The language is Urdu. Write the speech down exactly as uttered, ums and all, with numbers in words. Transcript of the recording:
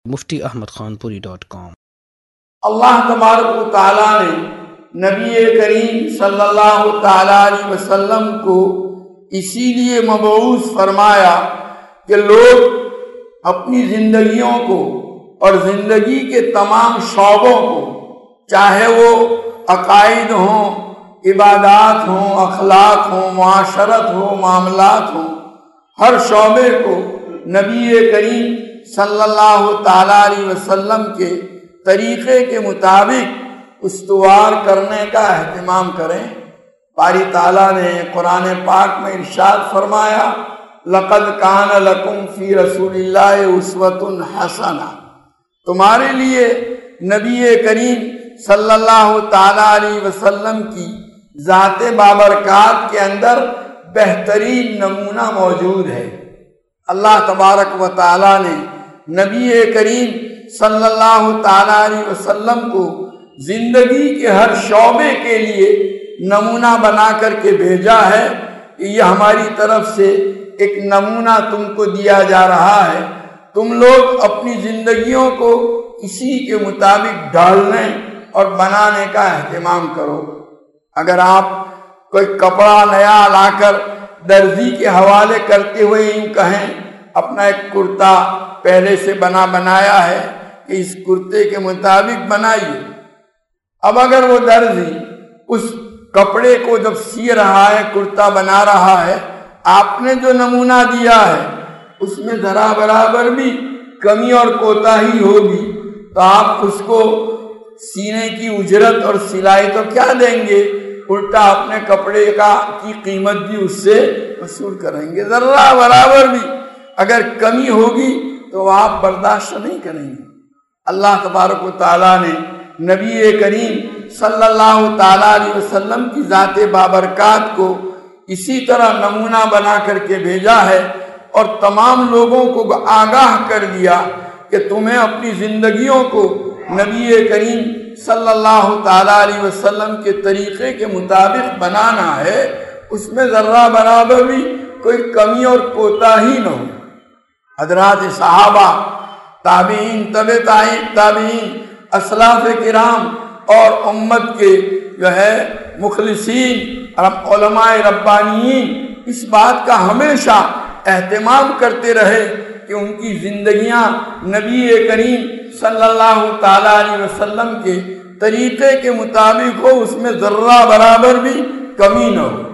مفتی احمد خان پوری ڈاٹ کام۔ اللہ تبارک و تعالیٰ نے نبی کریم صلی اللہ تعالیٰ علیہ وسلم کو اسی لیے مبعوث فرمایا کہ لوگ اپنی زندگیوں کو اور زندگی کے تمام شعبوں کو، چاہے وہ عقائد ہوں، عبادات ہوں، اخلاق ہوں، معاشرت ہو، معاملات ہوں، ہر شعبے کو نبی کریم صلی اللہ تعالیٰ علیہ وسلم کے طریقے کے مطابق استوار کرنے کا اہتمام کریں۔ باری تعالیٰ نے قرآن پاک میں ارشاد فرمایا، لَقَدْ كَانَ لَكُمْ فِي رَسُولِ اللَّهِ أُسْوَةٌ حَسَنَةٌ، تمہارے لیے نبی کریم صلی اللہ تعالیٰ علیہ وسلم کی ذات بابرکات کے اندر بہترین نمونہ موجود ہے۔ اللہ تبارک و تعالیٰ نے نبی کریم صلی اللہ تعالیٰ علیہ وسلم کو زندگی کے ہر شعبے کے لیے نمونہ بنا کر کے بھیجا ہے کہ یہ ہماری طرف سے ایک نمونہ تم کو دیا جا رہا ہے، تم لوگ اپنی زندگیوں کو اسی کے مطابق ڈھالنے اور بنانے کا اہتمام کرو۔ اگر آپ کوئی کپڑا نیا لا کر درزی کے حوالے کرتے ہوئے یوں کہیں اپنا ایک کرتا پہلے سے بنا بنایا ہے کہ اس کرتے کے مطابق بنائیے، اب اگر وہ درزی اس کپڑے کو جب سی رہا ہے، کرتا بنا رہا ہے، آپ نے جو نمونہ دیا ہے اس میں ذرا برابر بھی کمی اور کوتاہی ہوگی تو آپ اس کو سینے کی اجرت اور سلائی تو کیا دیں گے، الٹا اپنے کپڑے کا کی قیمت بھی اس سے وصول کریں گے۔ ذرا برابر بھی اگر کمی ہوگی تو آپ برداشت نہیں کریں گے۔ اللہ تبارک و تعالیٰ نے نبی کریم صلی اللہ تعالیٰ علیہ وسلم کی ذات بابرکات کو اسی طرح نمونہ بنا کر کے بھیجا ہے اور تمام لوگوں کو آگاہ کر دیا کہ تمہیں اپنی زندگیوں کو نبی کریم صلی اللہ تعالیٰ علیہ وسلم کے طریقے کے مطابق بنانا ہے، اس میں ذرہ برابر بھی کوئی کمی اور کوتاہی نہ ہو۔ حضرات صحابہ، تابعین، تبع تابعین، اسلاف کرام اور امت کے جو ہے مخلصین علماء ربانیین اس بات کا ہمیشہ اہتمام کرتے رہے کہ ان کی زندگیاں نبی کریم صلی اللہ تعالیٰ علیہ وسلم کے طریقے کے مطابق ہو، اس میں ذرہ برابر بھی کمی نہ ہو۔